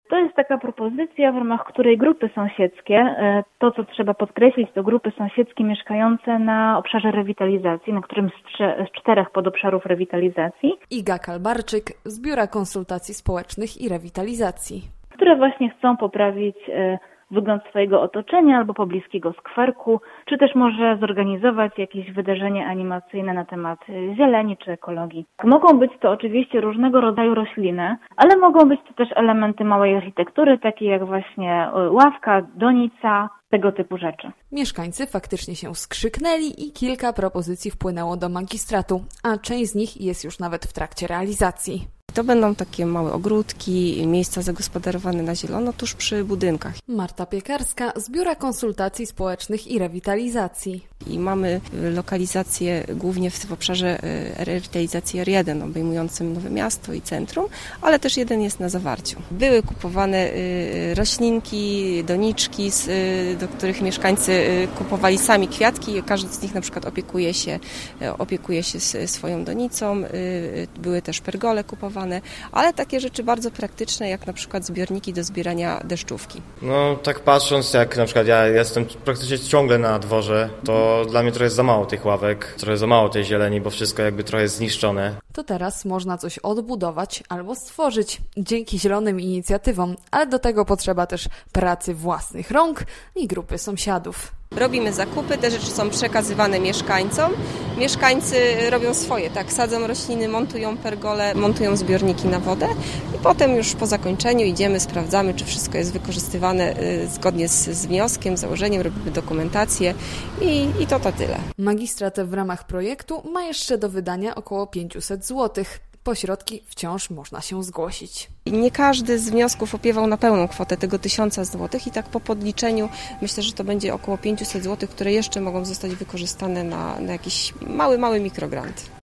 To jest taka propozycja, w ramach której grupy sąsiedzkie, to co trzeba podkreślić, to grupy sąsiedzkie mieszkające na obszarze rewitalizacji, na którym z 4 podobszarów rewitalizacji. Iga Kalbarczyk z Biura Konsultacji Społecznych i Rewitalizacji. Które właśnie chcą poprawić wygląd swojego otoczenia albo pobliskiego skwerku, czy też może zorganizować jakieś wydarzenie animacyjne na temat zieleni czy ekologii. Mogą być to oczywiście różnego rodzaju rośliny, ale mogą być to też elementy małej architektury, takie jak właśnie ławka, donica, tego typu rzeczy. Mieszkańcy faktycznie się skrzyknęli i kilka propozycji wpłynęło do magistratu, a część z nich jest już nawet w trakcie realizacji. To będą takie małe ogródki, miejsca zagospodarowane na zielono tuż przy budynkach. Marta Piekarska z Biura Konsultacji Społecznych i Rewitalizacji. I mamy lokalizację głównie w obszarze rewitalizacji R1, obejmującym Nowe Miasto i centrum, ale też jeden jest na Zawarciu. Były kupowane roślinki, doniczki, do których mieszkańcy kupowali sami kwiatki. Każdy z nich na przykład opiekuje się swoją donicą. Były też pergole kupowane, ale takie rzeczy bardzo praktyczne, jak na przykład zbiorniki do zbierania deszczówki. No tak patrząc, jak na przykład ja jestem praktycznie ciągle na dworze, to dla mnie trochę jest za mało tych ławek, trochę za mało tej zieleni, bo wszystko jakby trochę jest zniszczone. To teraz można coś odbudować albo stworzyć dzięki zielonym inicjatywom, ale do tego potrzeba też pracy własnych rąk i grupy sąsiadów. Robimy zakupy, te rzeczy są przekazywane mieszkańcom. Mieszkańcy robią swoje, tak, sadzą rośliny, montują pergole, montują zbiorniki na wodę i potem już po zakończeniu idziemy, sprawdzamy, czy wszystko jest wykorzystywane zgodnie z wnioskiem, założeniem, robimy dokumentację i to tyle. Magistrat w ramach projektu ma jeszcze do wydania około 500 zł. Po środki wciąż można się zgłosić. Nie każdy z wniosków opiewał na pełną kwotę tego 1000 zł i tak po podliczeniu myślę, że to będzie około 500 zł, które jeszcze mogą zostać wykorzystane na jakiś mały mikrogrant.